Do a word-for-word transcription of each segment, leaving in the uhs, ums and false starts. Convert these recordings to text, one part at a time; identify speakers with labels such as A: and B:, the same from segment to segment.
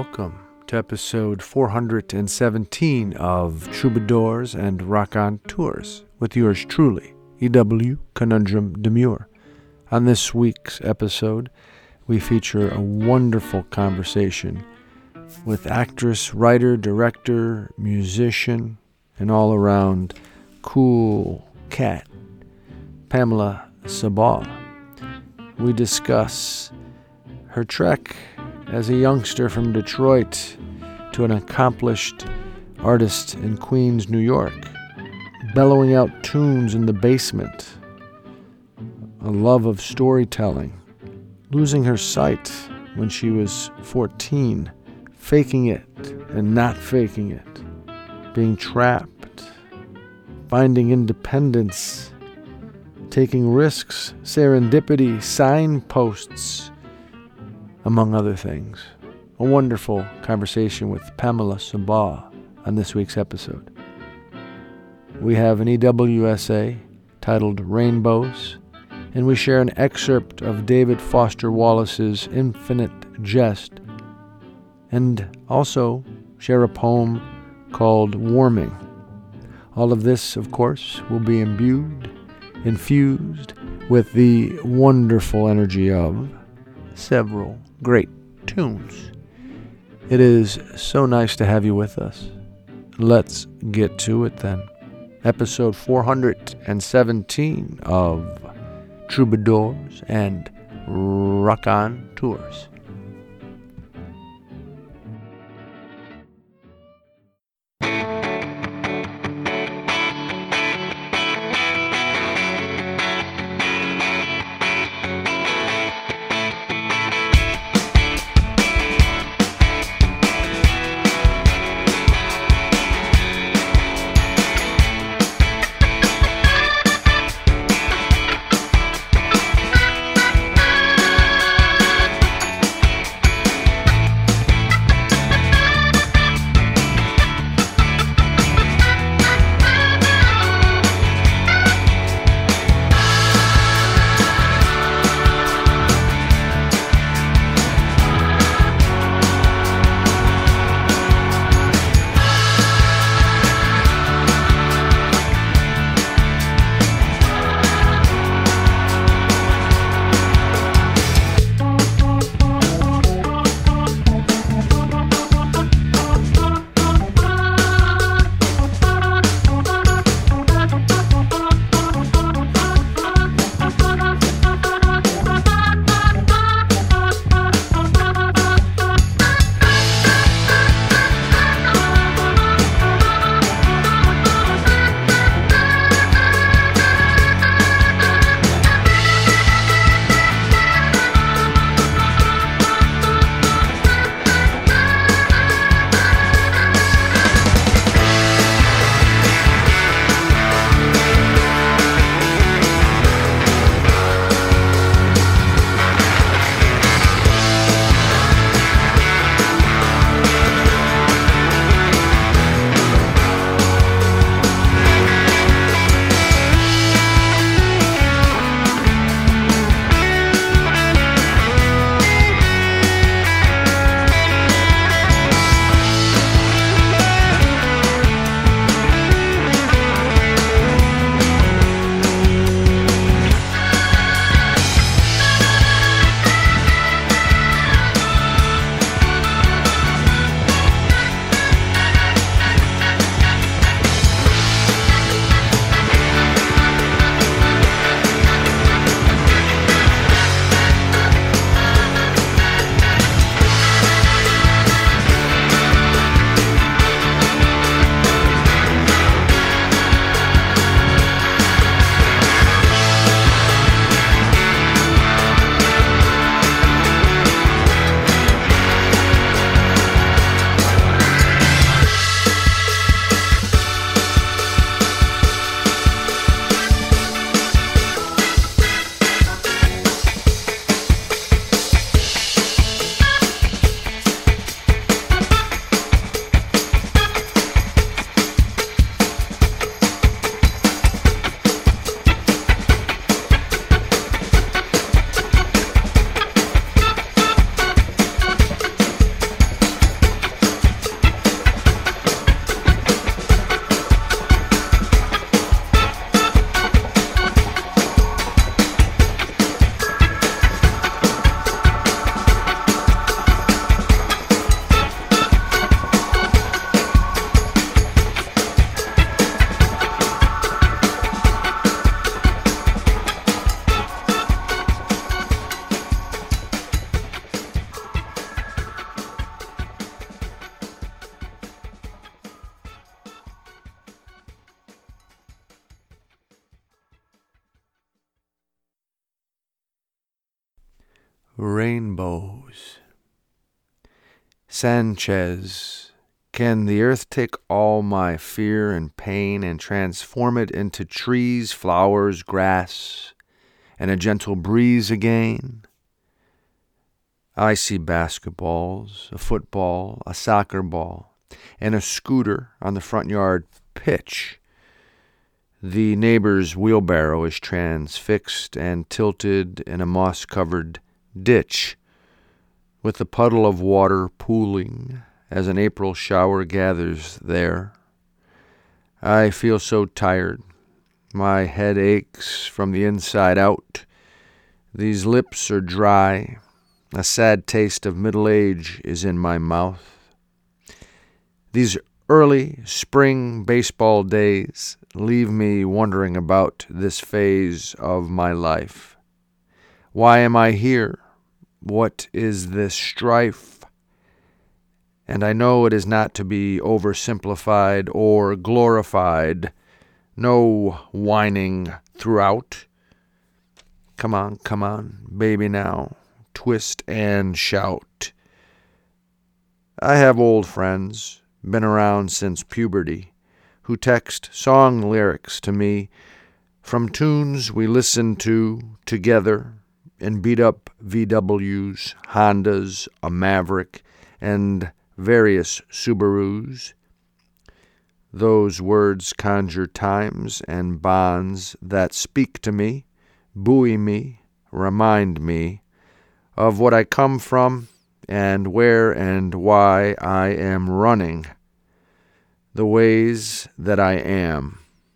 A: welcome to episode four hundred seventeen of Troubadours and Raconteurs with yours truly, E W Conundrum Demure. On this week's episode, we feature a wonderful conversation with actress, writer, director, musician, and all-around cool cat, Pamela Sabaw. We discuss her trek as a youngster from Detroit to an accomplished artist in Queens, New York, bellowing out tunes in the basement, a love of storytelling, losing her sight when she was fourteen, faking it and not faking it, being trapped, finding independence, taking risks, serendipity, signposts, among other things. A wonderful conversation with Pamela Sabaw on this week's episode. We have an E W essay titled Rainbows, and we share an excerpt of David Foster Wallace's Infinite Jest, and also share a poem called Warming. All of this, of course, will be imbued, infused with the wonderful energy of several great tunes. It is so nice to have you with us. Let's get to it then. Episode four hundred seventeen of Troubadours and Raconteurs. rainbows. Sanchez, can the earth take all my fear and pain and transform it into trees, flowers, grass, and a gentle breeze again? I see basketballs, a football, a soccer ball, and a scooter on the front yard pitch. The neighbor's wheelbarrow is transfixed and tilted in a moss-covered ditch, with a puddle of water pooling as an April shower gathers there. I feel so tired. My head aches from the inside out. These lips are dry. A sad taste of middle age is in my mouth. These early spring baseball days leave me wondering about this phase of my life. Why am I here? What is this strife? And I know it is not to be oversimplified or glorified. No whining throughout. Come on, come on, baby now. Twist and shout. I have old friends, been around since puberty, who text song lyrics to me from tunes we listened to together in beat-up V Ws, Hondas, a Maverick, and various Subarus. Those words conjure times and bonds that speak to me, buoy me, remind me of what I come from and where and why I am running, the ways that I am.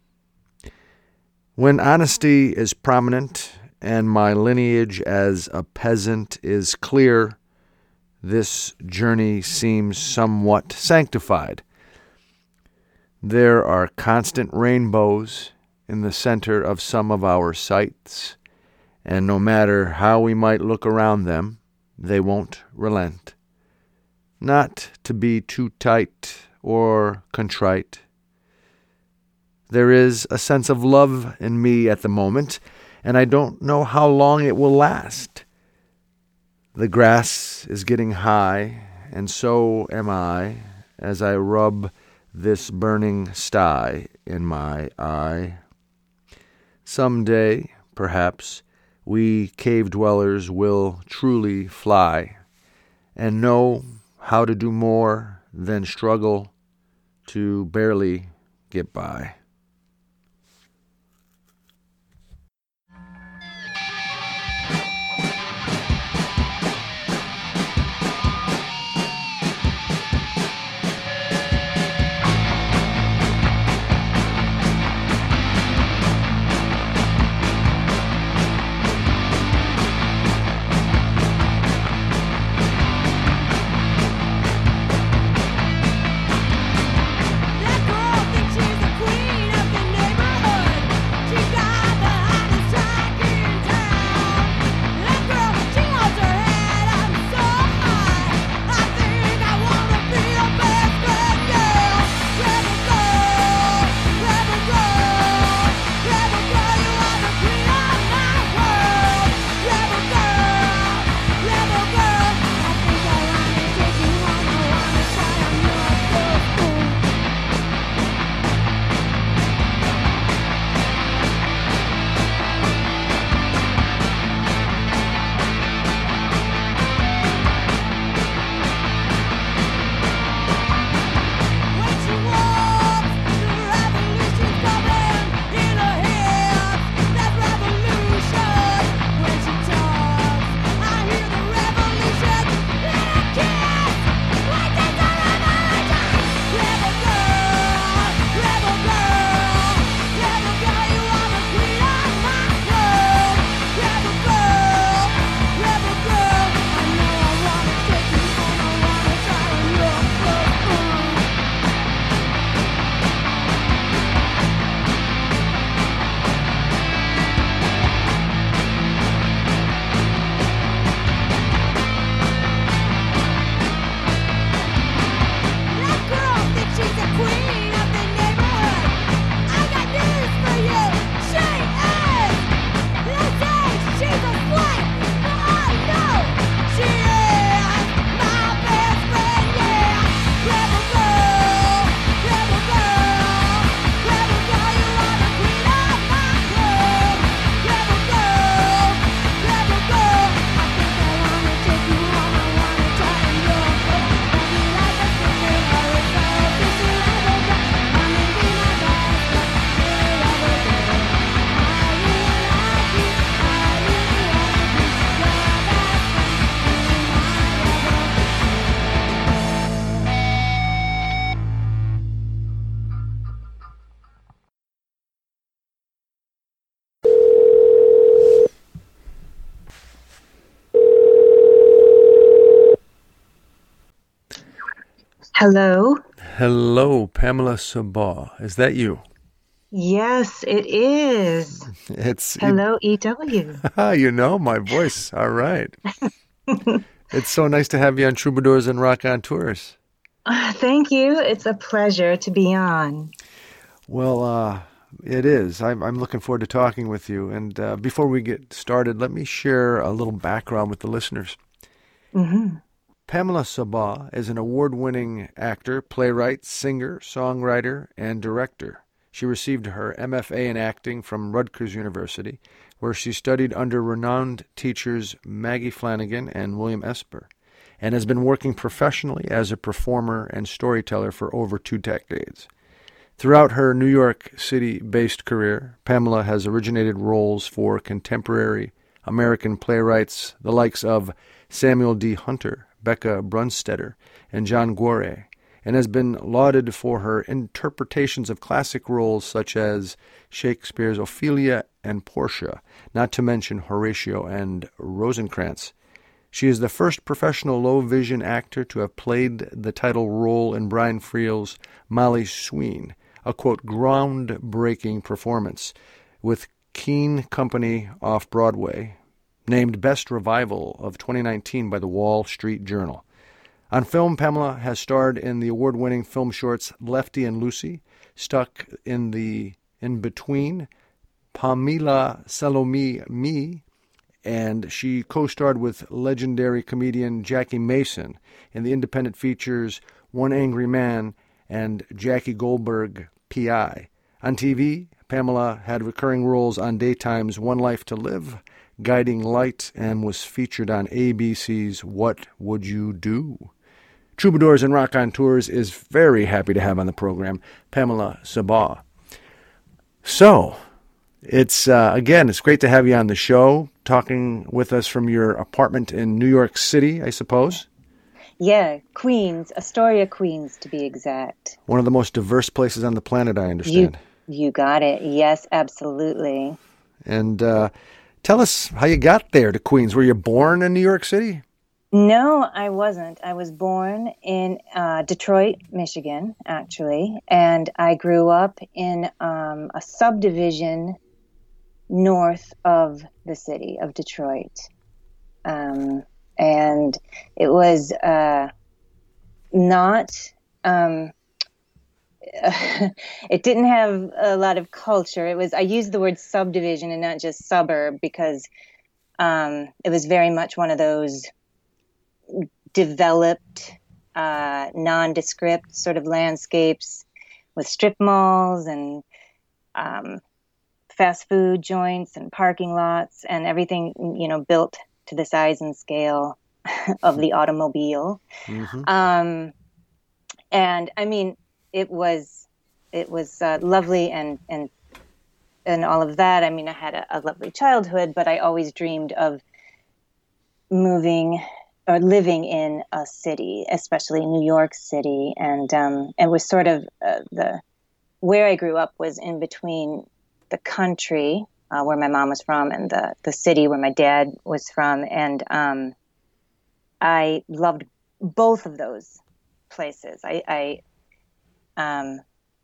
A: When honesty is prominent and my lineage as a peasant is clear, this journey seems somewhat sanctified. There are constant rainbows in the center of some of our sights, and no matter how we might look around them, they won't relent. Not to be too tight or contrite. There is a sense of love in me at the moment, and I don't know how long it will last. The grass is getting high, and so am I, as I rub this burning sty in my eye. Someday, perhaps, we cave-dwellers will truly fly and know how to do more than struggle to barely get by.
B: That girl thinks she's a queen. Hello.
A: Hello, Pamela Sabah. Is that you?
B: Yes, it is.
A: It's you,
B: Hello, E W.
A: you know my voice. All right. It's so nice to have you on Troubadours and Rock on Tours.
B: Thank you. It's a pleasure to be on.
A: Well, uh, it is. I'm, I'm looking forward to talking with you. And uh, before we get started, let me share a little background with the listeners.
B: hmm
A: Pamela Sabah is an award-winning actor, playwright, singer, songwriter, and director. She received her M F A in acting from Rutgers University, where she studied under renowned teachers Maggie Flanagan and William Esper, and has been working professionally as a performer and storyteller for over two decades. Throughout her New York City-based career, Pamela has originated roles for contemporary American playwrights, the likes of Samuel D. Hunter, Becca Brunstetter, and John Guare, and has been lauded for her interpretations of classic roles such as Shakespeare's Ophelia and Portia, not to mention Horatio and Rosencrantz. She is the first professional low-vision actor to have played the title role in Brian Friel's Molly Sween, a, quote, groundbreaking performance with Keene Company off-Broadway, named Best Revival of twenty nineteen by the Wall Street Journal. On film, Pamela has starred in the award-winning film shorts Lefty and Lucy, Stuck in the In-Between, Pamela Salome Me, and she co-starred with legendary comedian Jackie Mason in the independent features One Angry Man and Jackie Goldberg, P I. On T V, Pamela had recurring roles on Daytime's One Life to Live, Guiding Light, and was featured on A B C's What Would You Do? Troubadours and Rock on Tours is very happy to have on the program Pamela Sabah. So, it's, uh, again, it's great to have you on the show, talking with us from your apartment in New York City, I suppose.
B: Yeah, Queens, Astoria, Queens, to be exact.
A: One of the most diverse places on the planet, I
B: You
A: understand.
B: you got it. Yes, absolutely.
A: And uh, tell us how you got there to Queens. Were you born in New York City?
B: No, I wasn't. I was born in uh, Detroit, Michigan, actually, and I grew up in um, a subdivision north of the city of Detroit. Um, and it was uh, not, um, it didn't have a lot of culture. It was, I used the word subdivision and not just suburb because um, it was very much one of those developed, uh, nondescript sort of landscapes with strip malls and um, fast food joints and parking lots and everything, you know, built to the size and scale of the automobile.
A: Mm-hmm.
B: Um, and I mean, it was, it was uh, lovely and, and, and all of that. I mean, I had a, a lovely childhood, but I always dreamed of moving or living in a city, especially New York City. And um, it was sort of uh, the, where I grew up was in between the country uh, where my mom was from and the, the city where my dad was from. And um, I loved both of those places. I, I um,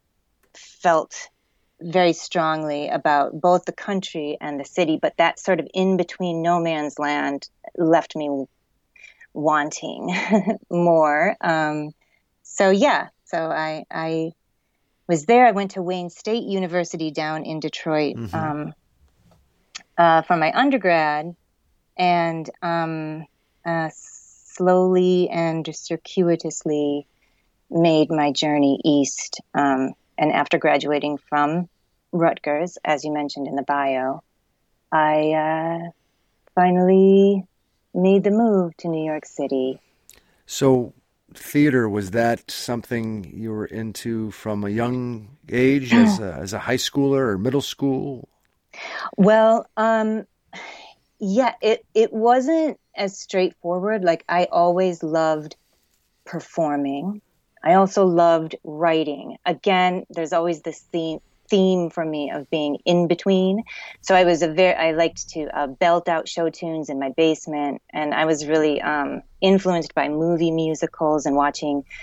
B: felt very strongly about both the country and the city, but that sort of in between no man's land left me wanting more. Um, so yeah, so I, I was there. I went to Wayne State University down in Detroit
A: Mm-hmm.
B: um, uh, for my undergrad, and um, uh, slowly and circuitously made my journey east. Um, and after graduating from Rutgers, as you mentioned in the bio, I uh, finally made the move to New York City.
A: So, theater, was that something you were into from a young age, as a, as a high schooler or middle school?
B: Well, um, yeah, it, it wasn't as straightforward. Like, I always loved performing. I also loved writing. Again, there's always this theme theme for me of being in between. So I was a very, I liked to uh, belt out show tunes in my basement. And I was really um, influenced by movie musicals and watching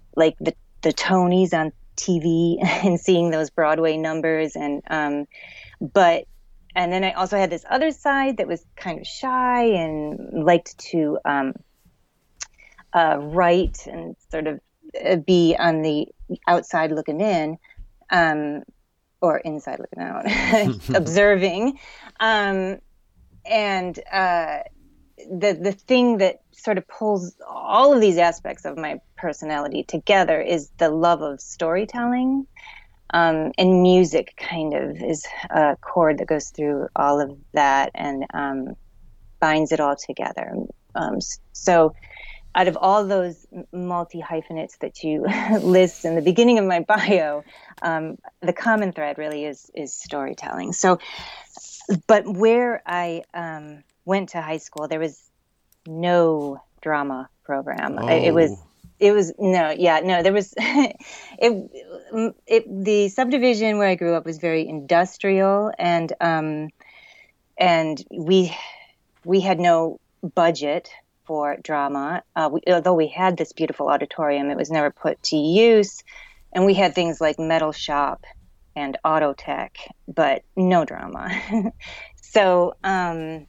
B: like the the Tonys on T V and seeing those Broadway numbers, and um, but and then I also had this other side that was kind of shy and liked to um, uh, write and sort of uh, be on the outside looking in, um, or inside looking out, observing. Um, and uh, the the thing that sort of pulls all of these aspects of my personality together is the love of storytelling. Um, and music kind of is a cord that goes through all of that and um, binds it all together. Um, so out of all those multi-hyphenates that you list in the beginning of my bio, um, the common thread really is is storytelling. So, but where I um, went to high school, there was no drama program.
A: Oh.
B: It was It was no, yeah, no. There was it, it. The subdivision where I grew up was very industrial, and um, and we we had no budget for drama. Uh, we, although we had this beautiful auditorium, it was never put to use, and we had things like metal shop and auto tech, but no drama. So um,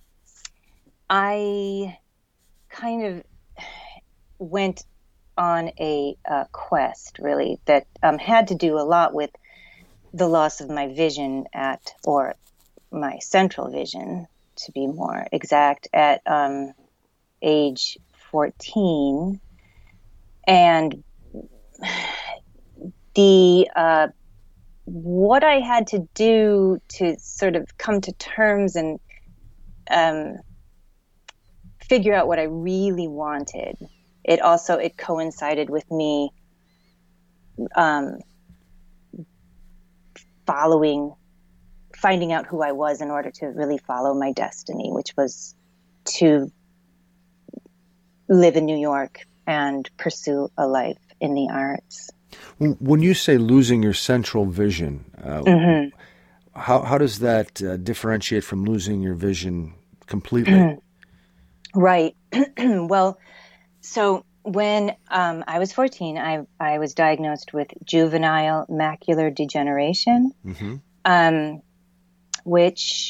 B: I kind of went on a uh, quest, really, that um, had to do a lot with the loss of my vision at, or my central vision, to be more exact, at um, age fourteen. And the uh, what I had to do to sort of come to terms and um, figure out what I really wanted, it also, it coincided with me um, following, finding out who I was in order to really follow my destiny, which was to live in New York and pursue a life in the arts.
A: When you say losing your central vision, uh, mm-hmm. how how does that uh, differentiate from losing your vision completely?
B: Right. Well, so when um, I was fourteen, I I was diagnosed with juvenile macular degeneration, mm-hmm. um, which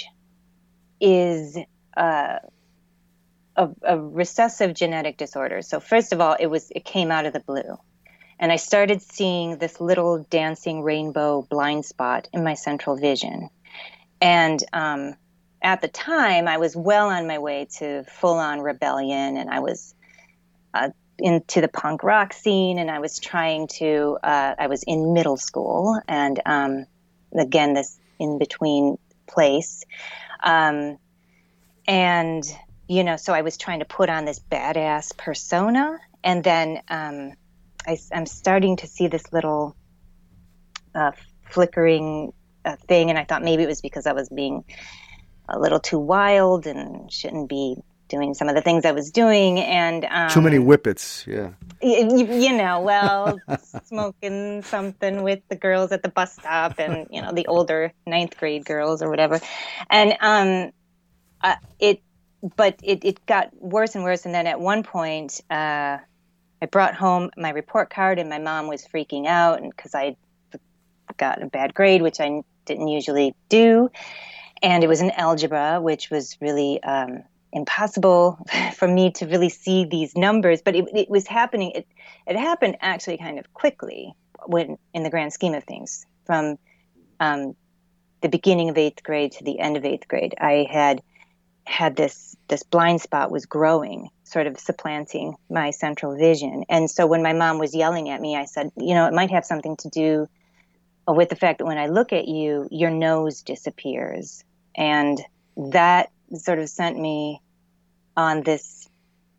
B: is uh, a, a recessive genetic disorder. So first of all, it was it came out of the blue, and I started seeing this little dancing rainbow blind spot in my central vision, and um, at the time, I was well on my way to full-on rebellion, and I was uh, into the punk rock scene, and I was trying to, uh, I was in middle school, and um, again, this in-between place. Um, and, you know, so I was trying to put on this badass persona, and then um, I, I'm starting to see this little uh, flickering uh, thing, and I thought maybe it was because I was being a little too wild and shouldn't be doing some of the things I was doing. And um,
A: too many whippets, yeah.
B: You, you know, well, smoking something with the girls at the bus stop and, you know, the older ninth grade girls or whatever. And um, uh, it, but it, it got worse and worse. And then at one point, uh, I brought home my report card, and my mom was freaking out because I got a bad grade, which I didn't usually do. And it was in algebra, which was really um, impossible for me to really see these numbers. But it, it was happening. It, it happened actually kind of quickly when, in the grand scheme of things, from um, the beginning of eighth grade to the end of eighth grade. I had had this this blind spot was growing, sort of supplanting my central vision. And so when my mom was yelling at me, I said, you know, it might have something to do with the fact that when I look at you, your nose disappears. And that sort of sent me on this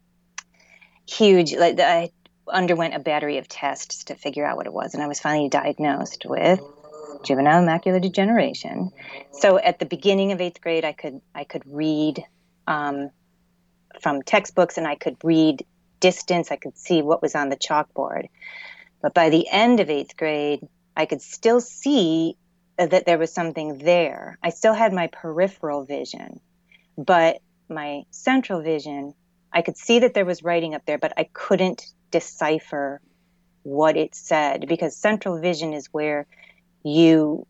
B: huge, like I underwent a battery of tests to figure out what it was. And I was finally diagnosed with juvenile macular degeneration. So at the beginning of eighth grade, I could, I could read um, from textbooks, and I could read distance. I could see what was on the chalkboard. But by the end of eighth grade, I could still see that there was something there. I still had my peripheral vision, but my central vision, I could see that there was writing up there, but I couldn't decipher what it said, because central vision is where you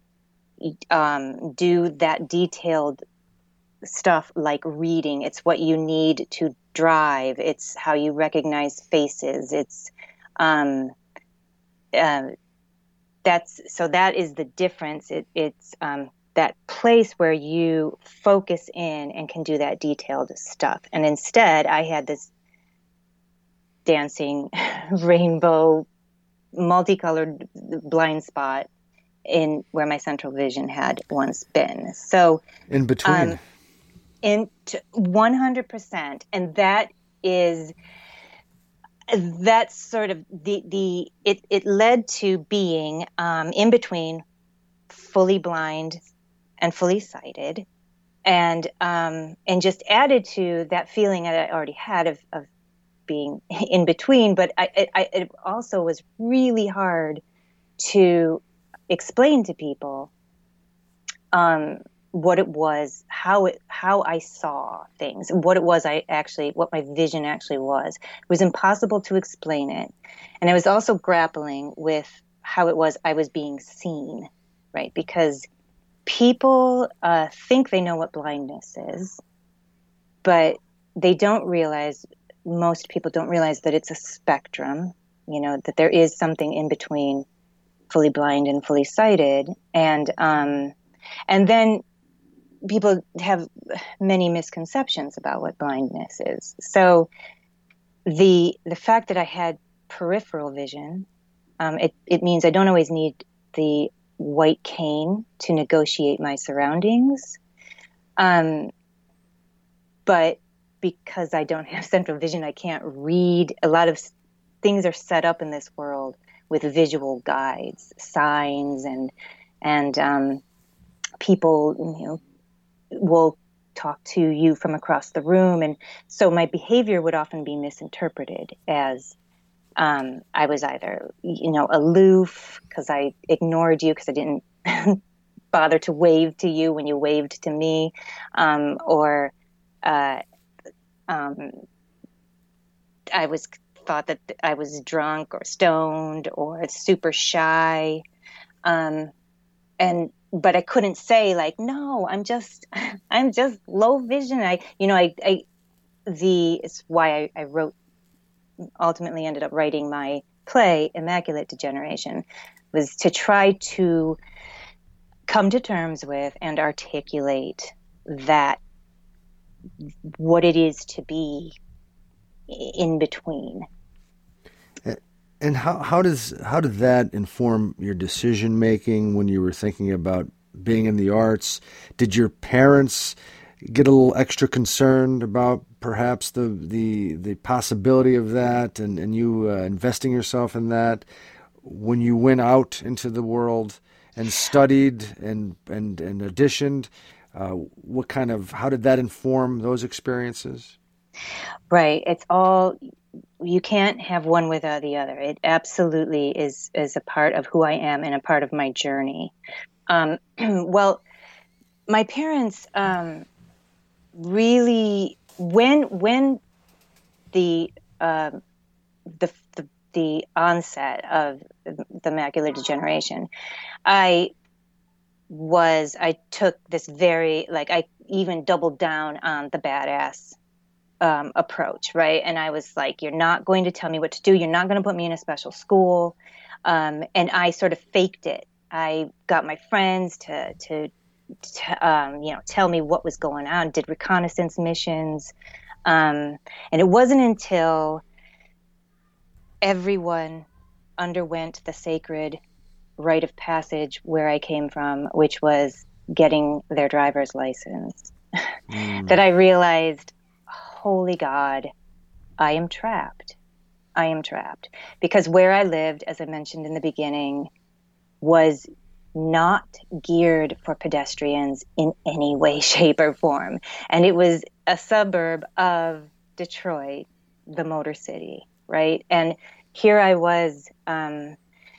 B: um, do that detailed stuff like reading. It's what you need to drive. It's how you recognize faces. It's um, uh, that's so that is the difference. It, it's um, that place where you focus in and can do that detailed stuff. And instead, I had this dancing rainbow, multicolored blind spot in where my central vision had once been. So
A: In between.
B: um, in one hundred percent, and that is that's sort of the the it it led to being um, in between fully blind and fully sighted, and um, and just added to that feeling that I already had of, of being in between. But I, I, it also was really hard to explain to people um, what it was, how it, how I saw things, what it was I actually, what my vision actually was. It was impossible to explain it, and I was also grappling with how it was I was being seen, right? Because people uh, think they know what blindness is, but they don't realize, most people don't realize that it's a spectrum, you know, that there is something in between fully blind and fully sighted. And, um, and then people have many misconceptions about what blindness is. So the, the fact that I had peripheral vision, um, it, it means I don't always need the white cane to negotiate my surroundings. Um, but because I don't have central vision, I can't read. A lot of things are set up in this world with visual guides, signs, and and um, people, you know, will talk to you from across the room, and so my behavior would often be misinterpreted as um, I was either, you know, aloof because I ignored you because I didn't bother to wave to you when you waved to me, um, or uh, um, I was thought that I was drunk or stoned or super shy, um, and but I couldn't say like, no, I'm just I'm just low vision. I you know I, I the it's why I, I wrote ultimately ended up writing my play Immaculate Degeneration, was to try to come to terms with and articulate that what it is to be in between.
A: And how, how does how did that inform your decision making when you were thinking about being in the arts? Did your parents get a little extra concerned about perhaps the the, the possibility of that, and, and you uh, investing yourself in that when you went out into the world and studied and and, and auditioned? Uh, what kind of how did that inform those experiences?
B: Right. It's all, you can't have one without the other. It absolutely is is a part of who I am and a part of my journey. Um, well, my parents um, really, when when the, uh, the the the onset of the macular degeneration, I was I took this very, like, I even doubled down on the badass um, approach, right? And I was like, you're not going to tell me what to do. You're not going to put me in a special school. Um, and I sort of faked it. I got my friends to, to, to um, you know, tell me what was going on, did reconnaissance missions. Um, and it wasn't until everyone underwent the sacred rite of passage where I came from, which was getting their driver's license,
A: Mm.
B: that I realized, holy God, I am trapped. I am trapped. Because where I lived, as I mentioned in the beginning, was not geared for pedestrians in any way, shape, or form. And it was a suburb of Detroit, the Motor City, right? And here I was, um,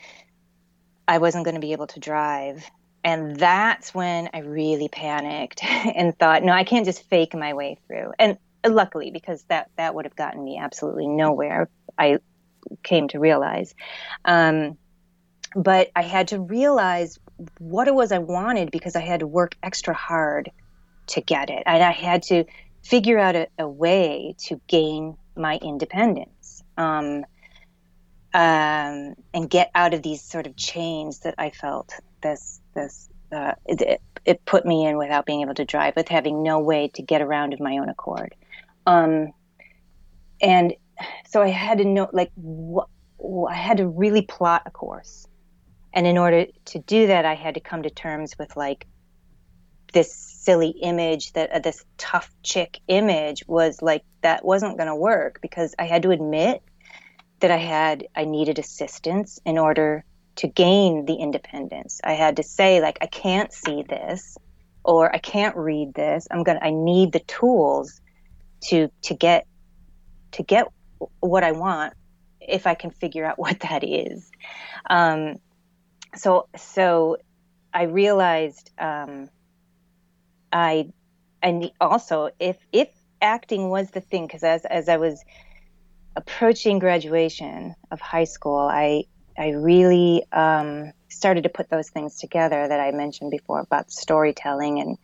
B: I wasn't going to be able to drive. And that's when I really panicked and thought, no, I can't just fake my way through. And luckily, because that, that would have gotten me absolutely nowhere, I came to realize. Um, but I had to realize what it was I wanted because I had to work extra hard to get it. And I had to figure out a, a way to gain my independence. Um, um, and get out of these sort of chains that I felt this, this, uh, it, it put me in without being able to drive, with having no way to get around of my own accord. Um, and so I had to know, like, what, I had to really plot a course. And in order to do that, I had to come to terms with like this silly image that uh, this tough chick image was like, that wasn't going to work, because I had to admit that I had, I needed assistance in order to gain the independence. I had to say, like, I can't see this, or I can't read this. I'm going to, I need the tools to, to get, to get what I want, if I can figure out what that is. Um, so, so I realized, um, I, and also if, if acting was the thing, cause as, as I was approaching graduation of high school, I I really um, started to put those things together that I mentioned before about storytelling, and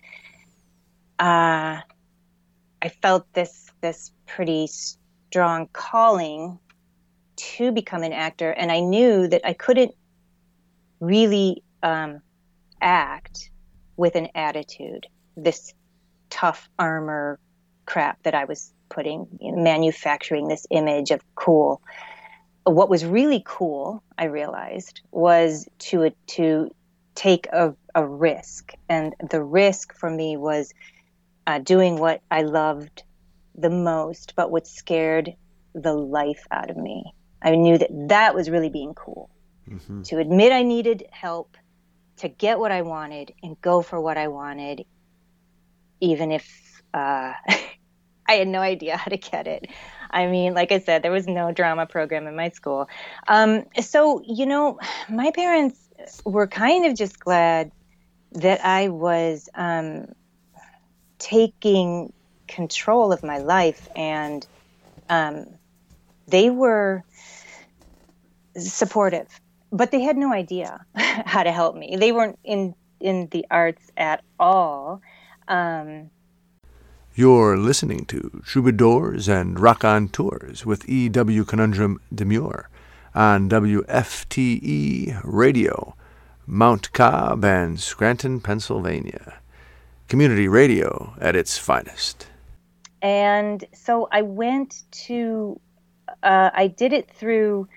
B: uh, I felt this this pretty strong calling to become an actor, and I knew that I couldn't really um, act with an attitude, this tough armor crap that I was putting, you know, manufacturing this image of cool. What was really cool, I realized, was to to take a, a risk, and the risk for me was uh, doing what I loved the most, but what scared the life out of me. I knew that that was really being cool. Mm-hmm. To admit I needed help, to get what I wanted, and go for what I wanted, even if uh, I had no idea how to get it. I mean, like I said, there was no drama program in my school. Um, so, you know, my parents were kind of just glad that I was um, taking control of my life, and um, they were supportive, but they had no idea how to help me. They weren't in, in the arts at all. Um,
A: You're listening to Troubadours and Raconteurs with E W. Conundrum Demure on W F T E Radio, Mount Cobb and Scranton, Pennsylvania. Community radio at its finest.
B: And so I went to, uh, I did it through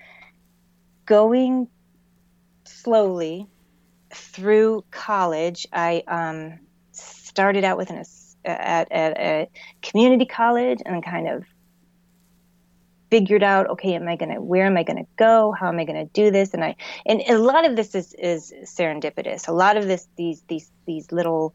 B: going slowly through college. I um, started out with an At, at a community college, and kind of figured out, okay, am I gonna, where am I gonna go? How am I gonna do this? And I, and a lot of this is, is serendipitous. A lot of this, these, these, these little,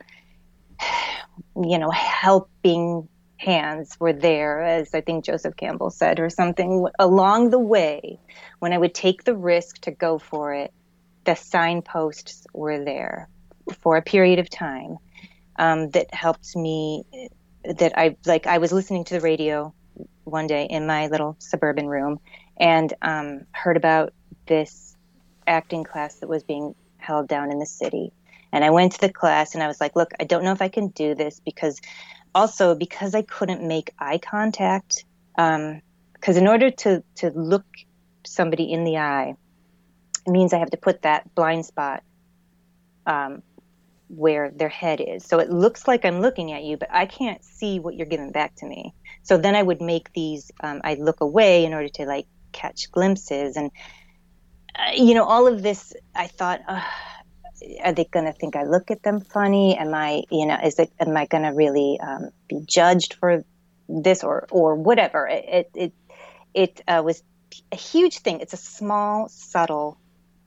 B: you know, helping hands were there, as I think Joseph Campbell said, or something along the way. When I would take the risk to go for it, the signposts were there for a period of time. Um, that helped me, that I, like, I was listening to the radio one day in my little suburban room, and um, heard about this acting class that was being held down in the city. And I went to the class, and I was like, look, I don't know if I can do this, because also because I couldn't make eye contact, um, because in order to, to look somebody in the eye, it means I have to put that blind spot um, where their head is. So it looks like I'm looking at you, but I can't see what you're giving back to me. So then I would make these, um, I'd look away in order to like catch glimpses. And, uh, you know, all of this, I thought, uh, are they going to think I look at them funny? Am I, you know, is it, am I going to really um, be judged for this, or, or whatever? It, it, it, it uh, was a huge thing. It's a small, subtle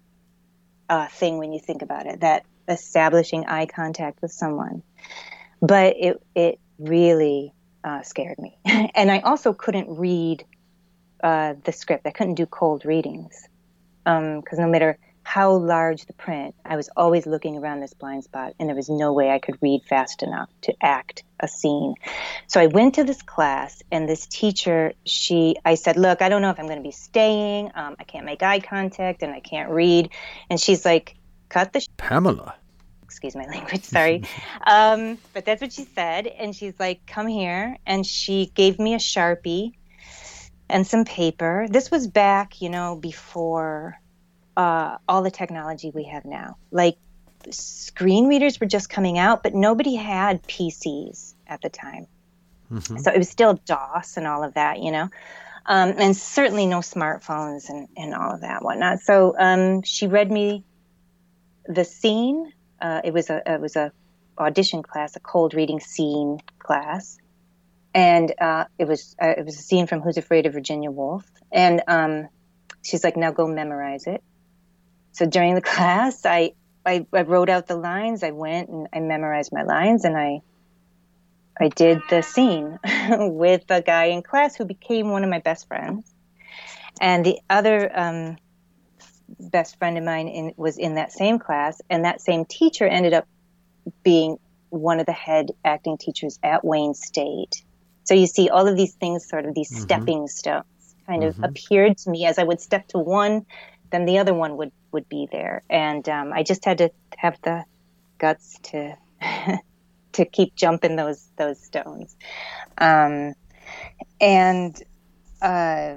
B: uh, thing when you think about it, that establishing eye contact with someone, but it it really uh, scared me. And I also couldn't read uh, the script. I couldn't do cold readings, because um, no matter how large the print. I was always looking around this blind spot, and there was no way I could read fast enough to act a scene. So I went to this class, and this teacher, she, I said, look, I don't know if I'm going to be staying. Um, I can't make eye contact, and I can't read. And she's like, cut the sh-.
A: Pamela.
B: Excuse my language, sorry. um, but that's what she said. And she's like, come here. And she gave me a Sharpie and some paper. This was back, you know, before uh, all the technology we have now. Like, screen readers were just coming out, but nobody had P Cs at the time. Mm-hmm. So it was still DOS and all of that, you know, um, and certainly no smartphones and, and all of that whatnot. So um, she read me the scene. Uh, it was a it was a audition class, a cold reading scene class, and uh, it was uh, it was a scene from Who's Afraid of Virginia Woolf. And um, she's like, now go memorize it. So during the class, I, I I wrote out the lines. I went and I memorized my lines, and I I did the scene with a guy in class who became one of my best friends, and the other. Um, best friend of mine in, was in that same class, and that same teacher ended up being one of the head acting teachers at Wayne State. So you see all of these things, sort of these mm-hmm. stepping stones kind mm-hmm. of appeared to me as I would step to one, then the other one would, would be there. And um, I just had to have the guts to to keep jumping those those stones. Um, and uh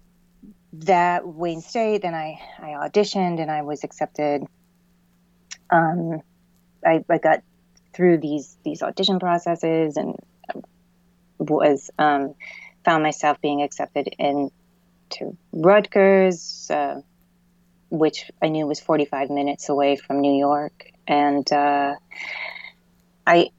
B: that Wayne State, then I, I auditioned and I was accepted. Um, I, I got through these, these audition processes and was, um, found myself being accepted into Rutgers, uh, which I knew was forty-five minutes away from New York. And, uh, I,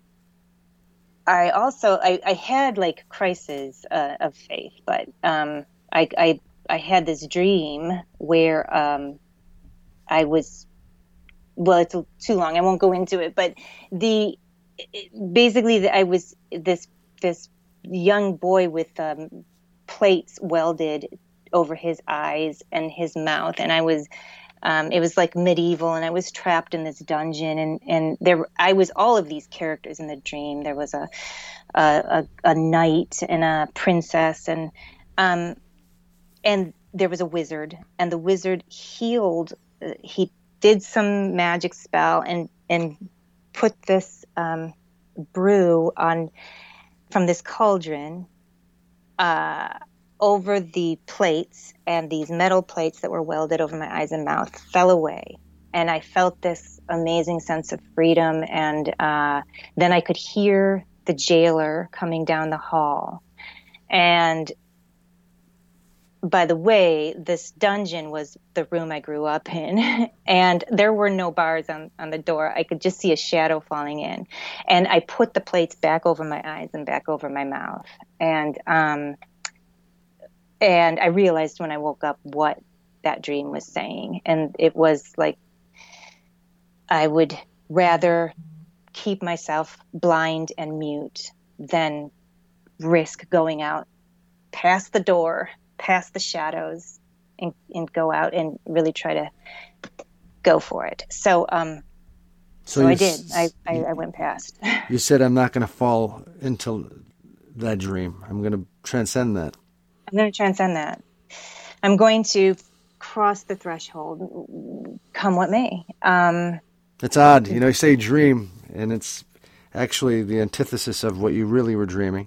B: I also, I, I had like crises, uh, of faith, but, um, I, I, I had this dream where um, I was, well, it's too long. I won't go into it, but the basically the, I was this this young boy with um, plates welded over his eyes and his mouth, and I was. Um, it was like medieval, and I was trapped in this dungeon, and, and there I was all of these characters in the dream. There was a a, a, a knight and a princess, and um, and there was a wizard, and the wizard healed. Uh, he did some magic spell and and put this um, brew on from this cauldron uh, over the plates, and these metal plates that were welded over my eyes and mouth fell away. And I felt this amazing sense of freedom. And uh, then I could hear the jailer coming down the hall. And by the way, this dungeon was the room I grew up in, and there were no bars on, on the door. I could just see a shadow falling in. And I put the plates back over my eyes and back over my mouth. And um, and I realized when I woke up what that dream was saying. And it was like, I would rather keep myself blind and mute than risk going out past the door, past the shadows, and, and go out and really try to go for it. So, um, so, so I did. S- I, I, I went past.
A: You said, I'm not going to fall into that dream. I'm going to transcend that.
B: I'm going to transcend that. I'm going to cross the threshold, come what may. Um,
A: it's odd. You know, you say dream, and it's actually the antithesis of what you really were dreaming.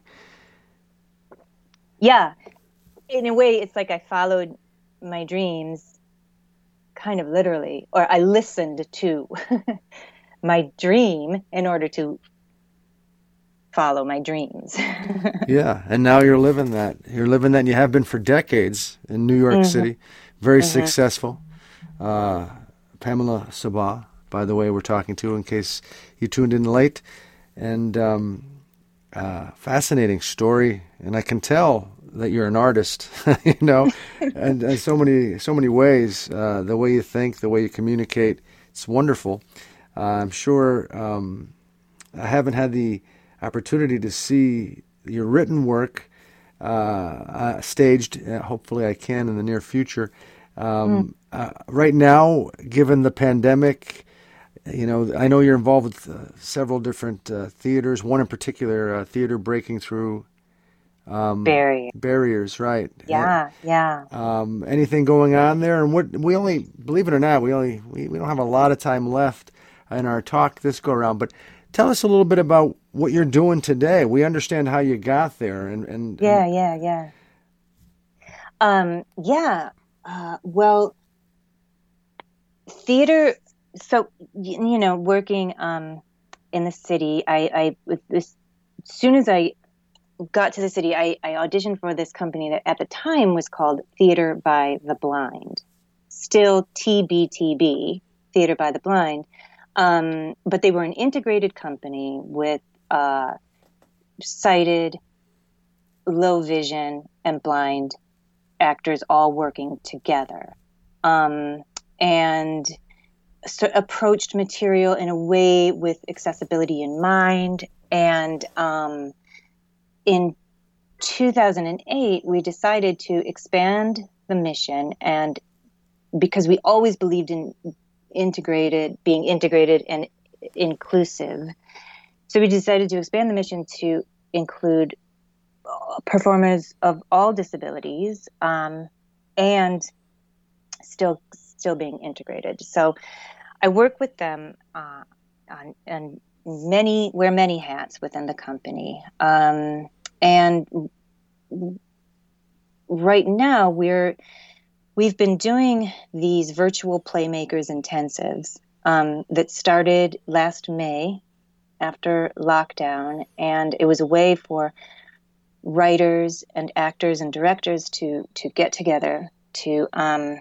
B: Yeah. In a way, it's like I followed my dreams kind of literally, or I listened to my dream in order to follow my dreams.
A: Yeah, and now you're living that. You're living that, and you have been for decades in New York mm-hmm. City. Very mm-hmm. successful. Uh, Pamela Sabbagh, by the way, we're talking to in case you tuned in late. And um, uh, fascinating story, and I can tell that you're an artist, you know, and, and so many so many ways, uh, the way you think, the way you communicate, it's wonderful. Uh, I'm sure um, I haven't had the opportunity to see your written work uh, uh, staged. Uh, hopefully I can in the near future. Um, uh, right now, given the pandemic, you know, I know you're involved with uh, several different uh, theaters. One in particular, uh, theater breaking through um,
B: Very.
A: barriers. Right? Uh,
B: Yeah, yeah.
A: um, anything going on there? And what we only, believe it or not, we only we, we don't have a lot of time left in our talk this go around. But tell us a little bit about what you're doing today. We understand how you got there, and and,
B: Yeah,
A: and
B: yeah, yeah. Um, yeah. Uh, well, theater. So y- you know, working um, in the city, I, I with this, as soon as I got to the city, I, I auditioned for this company that at the time was called Theater by the Blind, still T B T B, Theater by the Blind. Um, but they were an integrated company with uh, sighted, low vision, and blind actors all working together. Um, and so approached material in a way with accessibility in mind. And um, in two thousand eight, we decided to expand the mission, and because we always believed in integrated, being integrated and inclusive, so we decided to expand the mission to include performers of all disabilities, um, and still still being integrated. So I work with them uh, on, on many wear many hats within the company, um, and right now we're we've been doing these virtual playmakers intensives um, that started last May after lockdown, and it was a way for writers and actors and directors to to get together to um,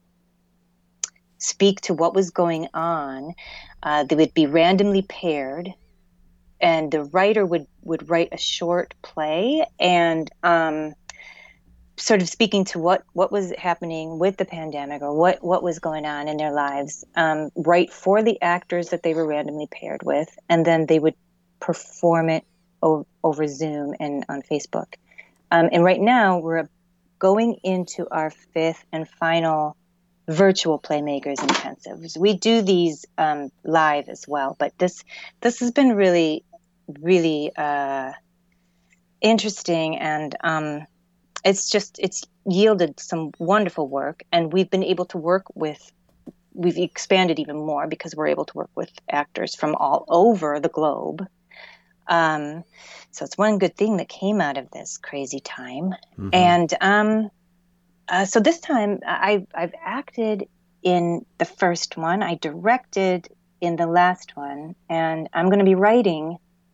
B: speak to what was going on. Uh, they would be randomly paired, and the writer would would write a short play and um, sort of speaking to what, what was happening with the pandemic, or what, what was going on in their lives, um, write for the actors that they were randomly paired with, and then they would perform it o- over Zoom and on Facebook. Um, and right now we're going into our fifth and final virtual Playmakers intensives. We do these um, live as well, but this this has been really, really uh, interesting, and um, it's just it's yielded some wonderful work, and we've been able to work with we've expanded even more because we're able to work with actors from all over the globe. Um, so it's one good thing that came out of this crazy time.
A: mm-hmm.
B: And um, uh, so this time I've I've acted in the first one, I directed in the last one, and I'm going to be writing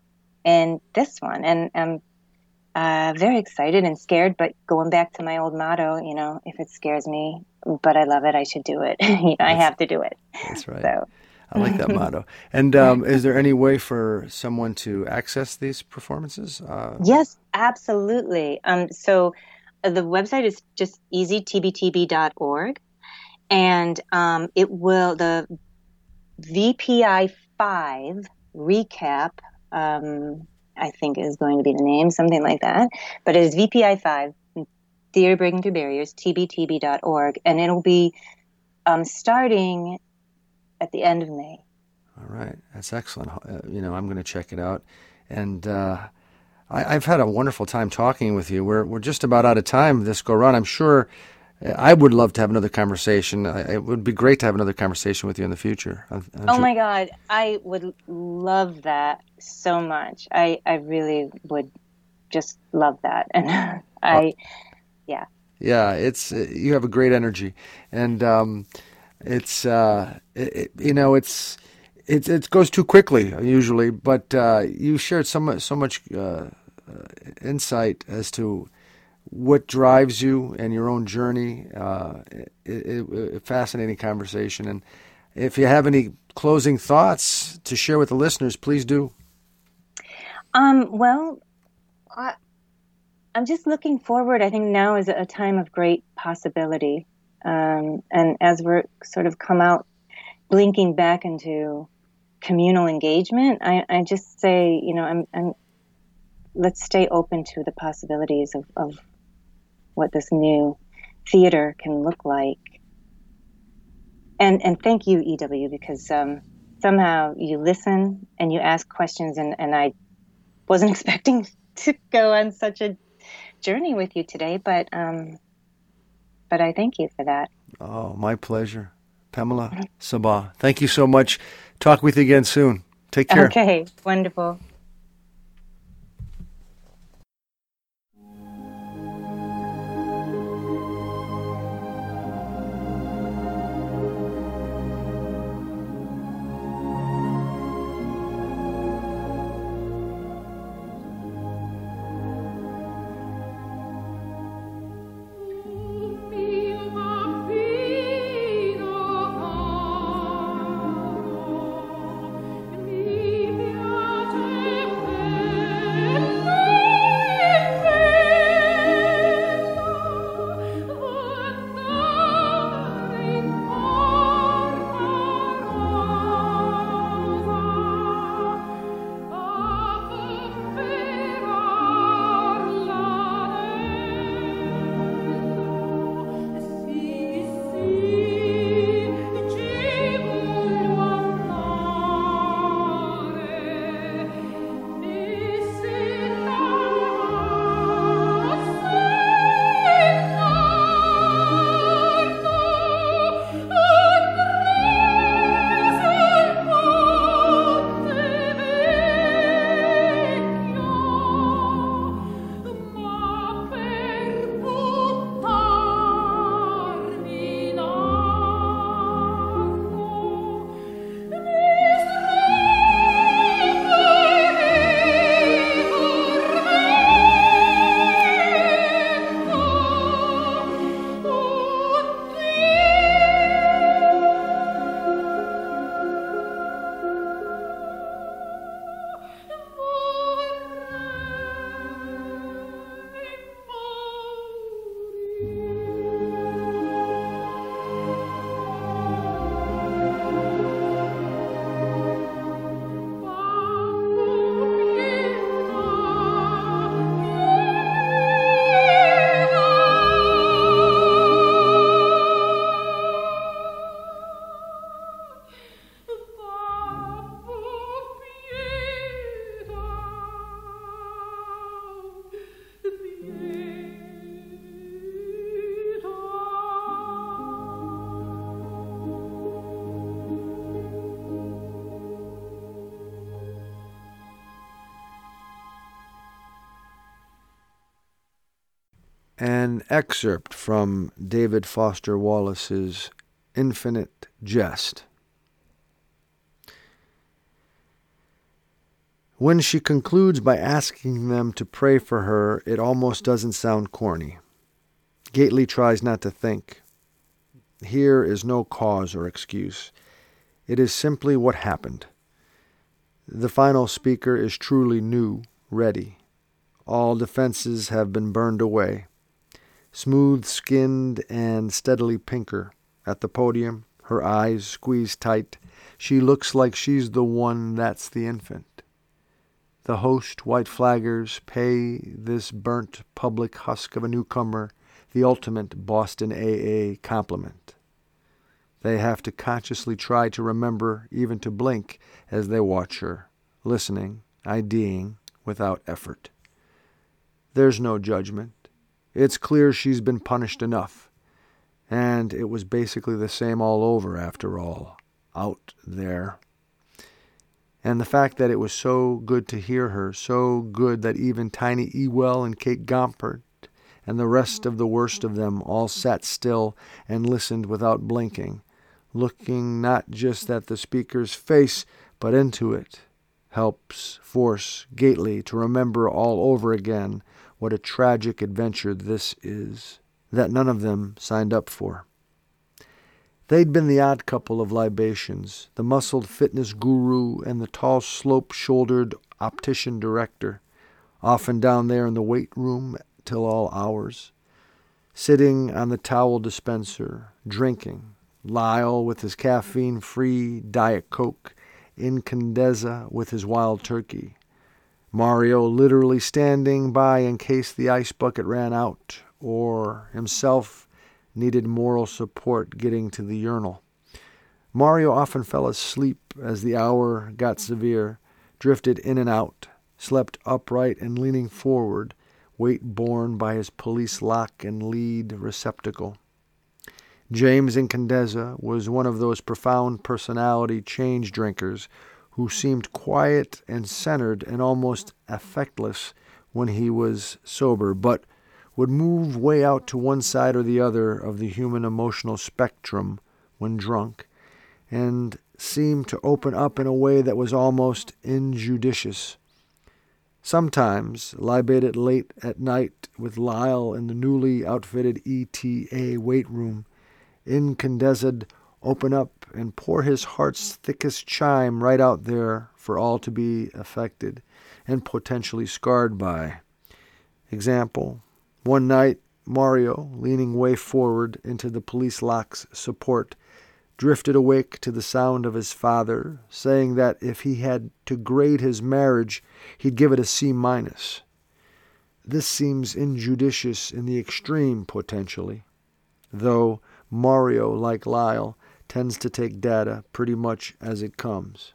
B: in this one, and I'm Uh, very excited and scared, but going back to my old motto, you know, if it scares me, but I love it, I should do it. you know, I have to do it.
A: That's right.
B: So,
A: I like that motto. And um, is there any way for someone to access these performances? Uh,
B: yes, absolutely. Um, so uh, the website is just easy t b t b dot org, and um, it will the V P I five recap. Um, I think is going to be the name, something like that. But it is V P I five, Theater Breaking Through Barriers, t b t b dot org, and it'll be um, starting at the end of May.
A: All right. That's excellent. Uh, you know, I'm going to check it out. And uh, I, I've had a wonderful time talking with you. We're we're just about out of time this go around. I'm sure I would love to have another conversation. I, it would be great to have another conversation with you in the future. I'm, I'm
B: oh
A: sure.
B: my God, I would love that so much. I, I really would just love that. And I, yeah.
A: Yeah, it's you have a great energy, and um, it's uh, it, it, you know it's it it goes too quickly usually, but uh, you shared so much so much uh, uh, insight as to what drives you and your own journey. Uh, it, it, it, fascinating conversation, and if you have any closing thoughts to share with the listeners, please do.
B: Um. Well, I. I'm just looking forward. I think now is a time of great possibility. Um, and as we're sort of come out, blinking back into communal engagement, I, I just say, you know, I'm, I'm, let's stay open to the possibilities of, of what this new theater can look like. and and thank you, E W, because um, somehow you listen and you ask questions, and and I wasn't expecting to go on such a journey with you today, but um, but I thank you for that.
A: Oh, my pleasure. Pamela Sabah, thank you so much. Talk with you again soon. Take care.
B: Okay, wonderful.
A: An excerpt from David Foster Wallace's Infinite Jest. When she concludes by asking them to pray for her, it almost doesn't sound corny. Gately tries not to think. Here is no cause or excuse. It is simply what happened. The final speaker is truly new, ready. All defenses have been burned away. Smooth-skinned and steadily pinker. At the podium, her eyes squeezed tight, she looks like she's the one that's the infant. The host white flaggers pay this burnt public husk of a newcomer the ultimate Boston A A compliment. They have to consciously try to remember even to blink as they watch her, listening, IDing, without effort. There's no judgment. It's clear she's been punished enough. And it was basically the same all over, after all, out there. And the fact that it was so good to hear her, so good that even Tiny Ewell and Kate Gompert and the rest of the worst of them all sat still and listened without blinking, looking not just at the speaker's face, but into it, helps force Gately to remember all over again what a tragic adventure this is, that none of them signed up for. They'd been the odd couple of libations, the muscled fitness guru and the tall slope-shouldered optician director, often down there in the weight room till all hours, sitting on the towel dispenser, drinking, Lyle with his caffeine-free Diet Coke, Incandescent with his wild turkey, Mario literally standing by in case the ice bucket ran out, or himself needed moral support getting to the urinal. Mario often fell asleep as the hour got severe, drifted in and out, slept upright and leaning forward, weight borne by his police lock and lead receptacle. James Incandesza was one of those profound personality change drinkers who seemed quiet and centered and almost affectless when he was sober, but would move way out to one side or the other of the human emotional spectrum when drunk, and seemed to open up in a way that was almost injudicious. Sometimes, libated late at night with Lyle in the newly outfitted E T A weight room, Incandesca'd open up and pour his heart's thickest chime right out there for all to be affected and potentially scarred by. Example, one night, Mario, leaning way forward into the police lock's support, drifted awake to the sound of his father saying that if he had to grade his marriage, he'd give it a C minus. This seems injudicious in the extreme, potentially, though Mario, like Lyle, tends to take data pretty much as it comes.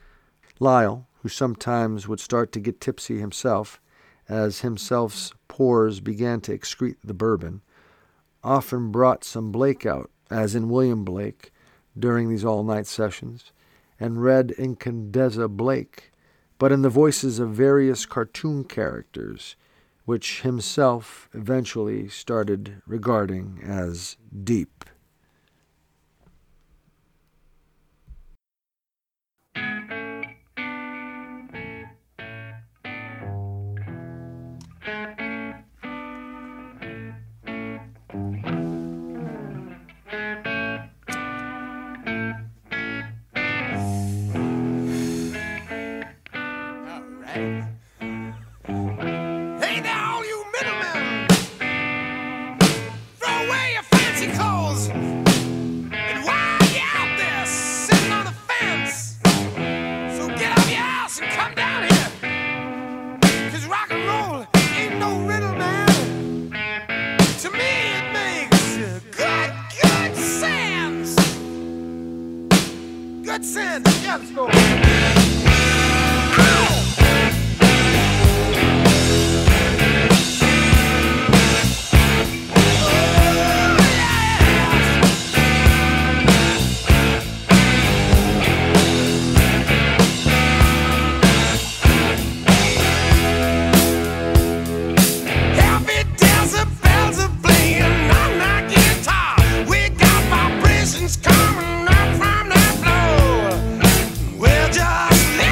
A: Lyle, who sometimes would start to get tipsy himself, as himself's pores began to excrete the bourbon, often brought some Blake out, as in William Blake, during these all-night sessions, and read Incandesza Blake, but in the voices of various cartoon characters, which himself eventually started regarding as deep.
C: Coming up from the floor. Well, just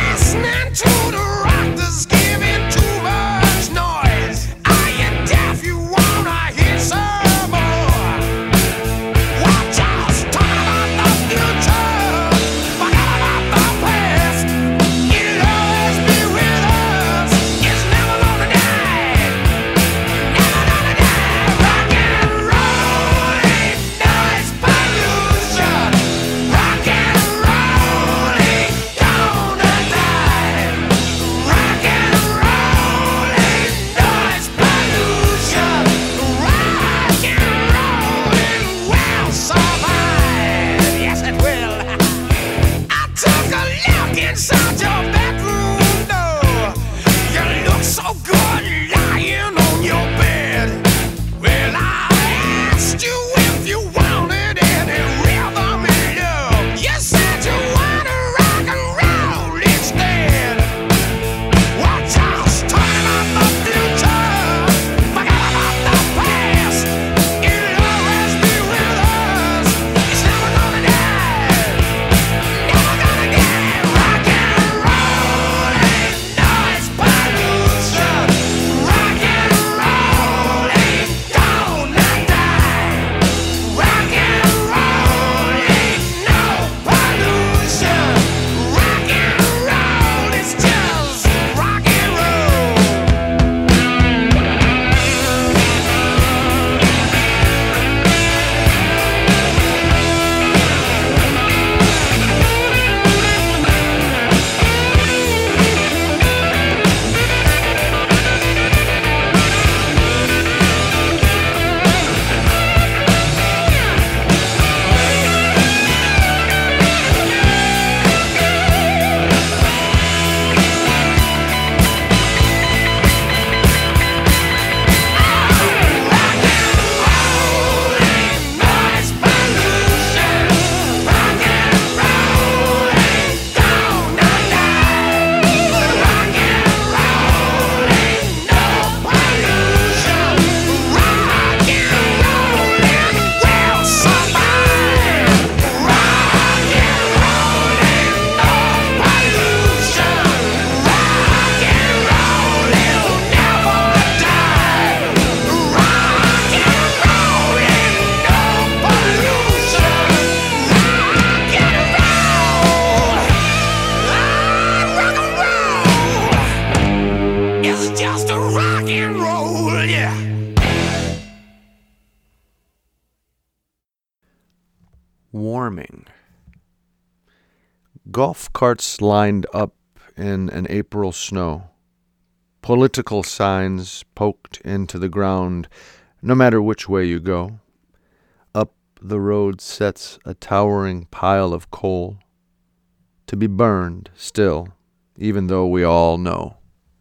A: warming. Golf carts lined up in an April snow. Political signs poked into the ground, no matter which way you go. Up the road sets a towering pile of coal, to be burned still, even though we all know.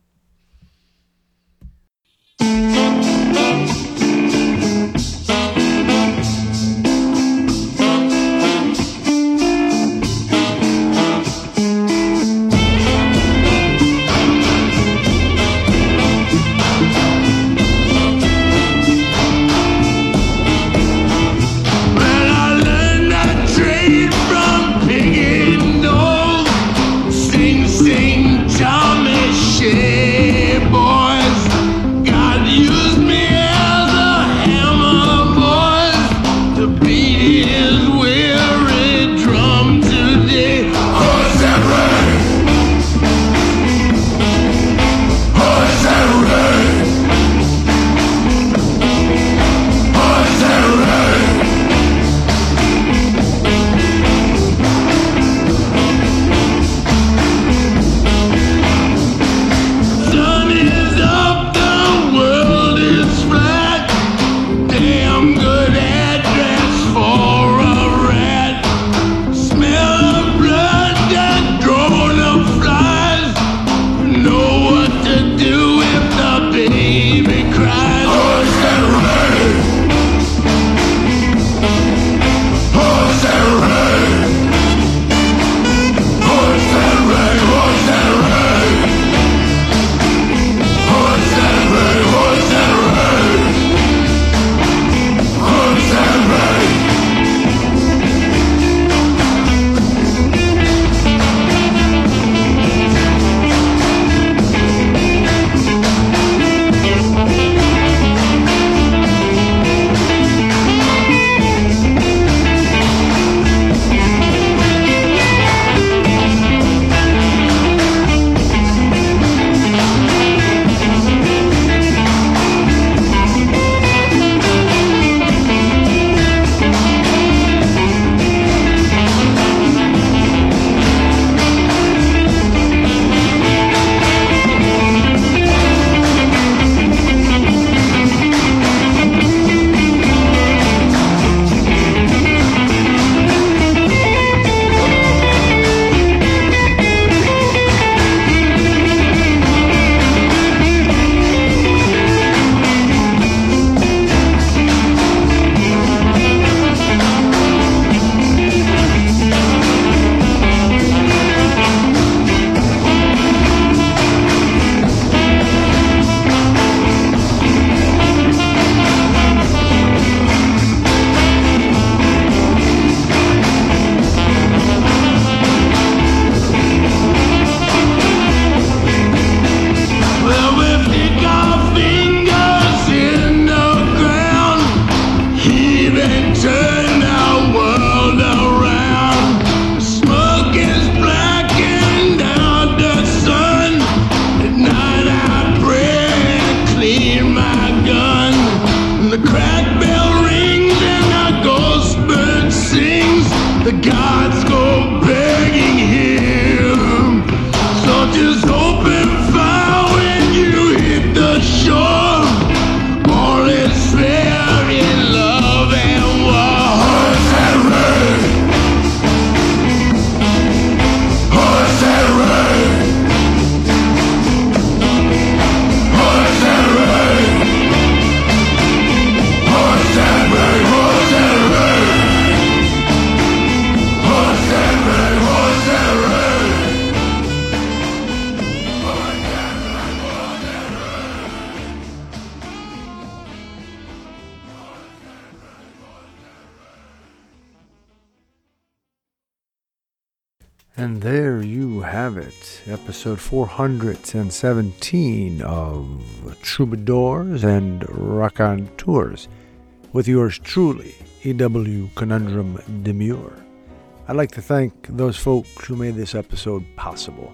A: And there you have it, episode four hundred seventeen of Troubadours and Raconteurs, with yours truly, E W Conundrum Demure. I'd like to thank those folks who made this episode possible.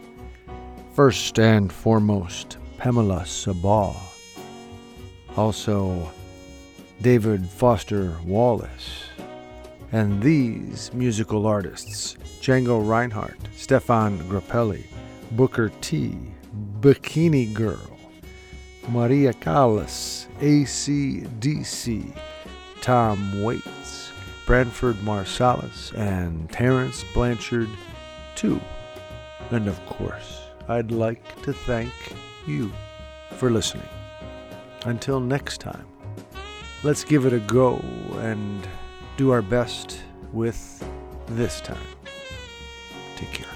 A: First and foremost, Pamela Sabaw. Also, David Foster Wallace. And these musical artists: Django Reinhardt, Stefan Grappelli, Booker T, Bikini Girl, Maria Callas, A C D C, Tom Waits, Branford Marsalis, and Terence Blanchard, too. And of course, I'd like to thank you for listening. Until next time, let's give it a go and do our best with this time. Take care.